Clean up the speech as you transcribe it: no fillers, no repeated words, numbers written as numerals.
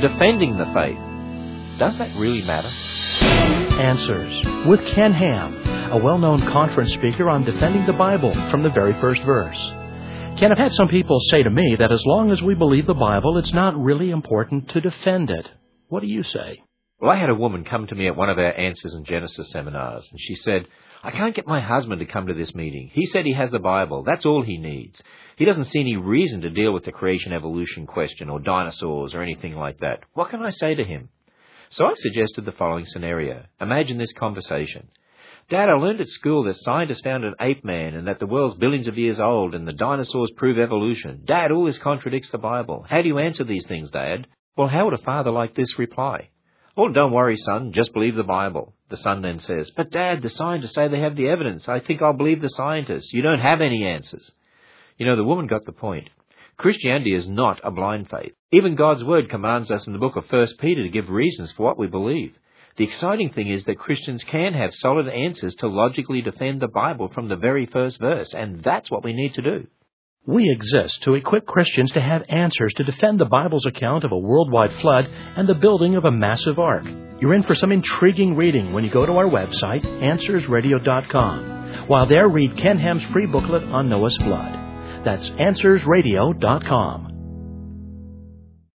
defending the faith. Does that really matter? Answers with Ken Ham, a well-known conference speaker on defending the Bible from the very first verse. Ken, I've had some people say to me that as long as we believe the Bible, it's not really important to defend it. What do you say? Well, I had a woman come to me at one of our Answers in Genesis seminars, and she said, I can't get my husband to come to this meeting. He said he has the Bible. That's all he needs. He doesn't see any reason to deal with the creation-evolution question or dinosaurs or anything like that. What can I say to him? So I suggested the following scenario. Imagine this conversation. Dad, I learned at school that scientists found an ape man and that the world's billions of years old and the dinosaurs prove evolution. Dad, all this contradicts the Bible. How do you answer these things, Dad? Well, how would a father like this reply? Well, don't worry, son, just believe the Bible. The son then says, but Dad, the scientists say they have the evidence. I think I'll believe the scientists. You don't have any answers. You know, the woman got the point. Christianity is not a blind faith. Even God's Word commands us in the book of 1 Peter to give reasons for what we believe. The exciting thing is that Christians can have solid answers to logically defend the Bible from the very first verse, and that's what we need to do. We exist to equip Christians to have answers to defend the Bible's account of a worldwide flood and the building of a massive ark. You're in for some intriguing reading when you go to our website, AnswersRadio.com. While there, read Ken Ham's free booklet on Noah's flood. That's AnswersRadio.com.